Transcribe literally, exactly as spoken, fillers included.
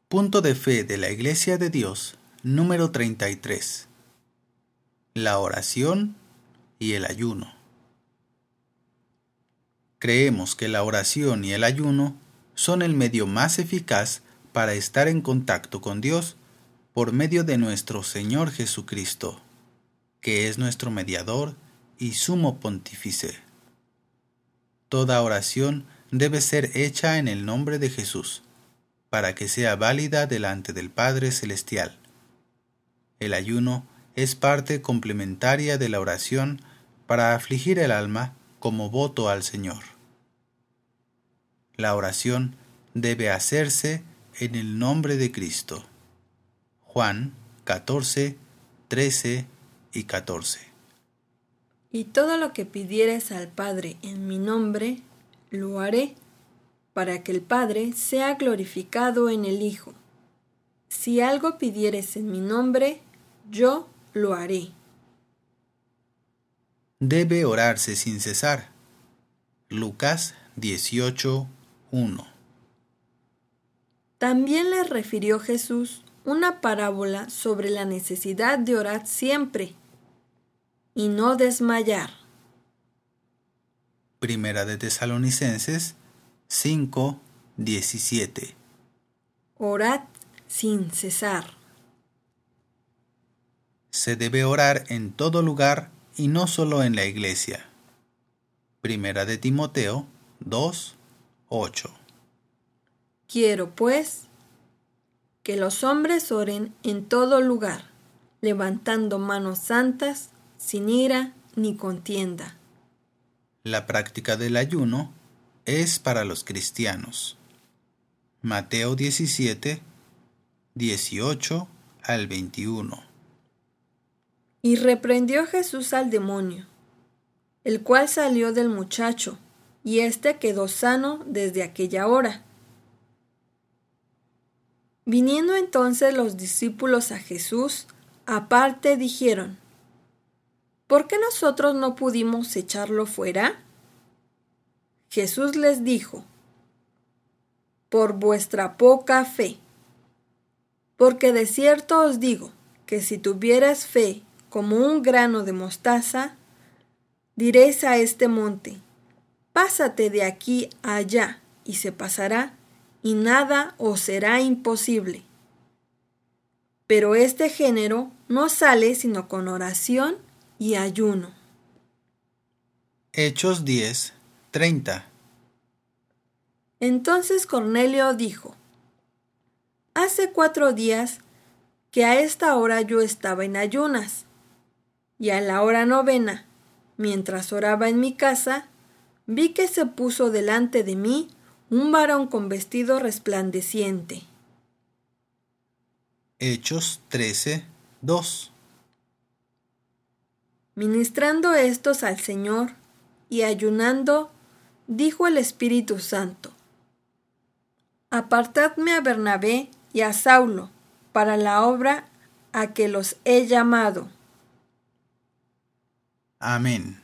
Punto de fe de la Iglesia de Dios, número treinta y tres. La oración y el ayuno. Creemos que la oración y el ayuno son el medio más eficaz para estar en contacto con Dios por medio de nuestro Señor Jesucristo, que es nuestro mediador y sumo pontífice. Toda oración debe ser hecha en el nombre de Jesús, para que sea válida delante del Padre Celestial. El ayuno es parte complementaria de la oración para afligir el alma como voto al Señor. La oración debe hacerse en el nombre de Cristo. Juan catorce, trece y catorce. Y todo lo que pidieres al Padre en mi nombre, lo haré, para que el Padre sea glorificado en el Hijo. Si algo pidieres en mi nombre, yo lo haré. Debe orarse sin cesar. Lucas dieciocho, uno. También les refirió Jesús una parábola sobre la necesidad de orar siempre y no desmayar. Primera de Tesalonicenses cinco, diecisiete. Orad sin cesar. Se debe orar en todo lugar y no solo en la iglesia. Primera de Timoteo dos, ocho. Quiero, pues, que los hombres oren en todo lugar, levantando manos santas, sin ira ni contienda. La práctica del ayuno es para los cristianos. Mateo diecisiete, dieciocho al veintiuno. Y reprendió Jesús al demonio, el cual salió del muchacho, y éste quedó sano desde aquella hora. Viniendo entonces los discípulos a Jesús, aparte dijeron: ¿Por qué nosotros no pudimos echarlo fuera? Jesús les dijo: Por vuestra poca fe. Porque de cierto os digo que si tuvieras fe como un grano de mostaza, diréis a este monte: pásate de aquí a allá, y se pasará, y nada os será imposible. Pero este género no sale sino con oración y ayuno. Hechos diez, treinta. Entonces Cornelio dijo: Hace cuatro días que a esta hora yo estaba en ayunas, y a la hora novena, mientras oraba en mi casa, vi que se puso delante de mí un varón con vestido resplandeciente. Hechos trece, dos. Ministrando estos al Señor y ayunando, dijo el Espíritu Santo: Apartadme a Bernabé y a Saulo para la obra a que los he llamado. Amén.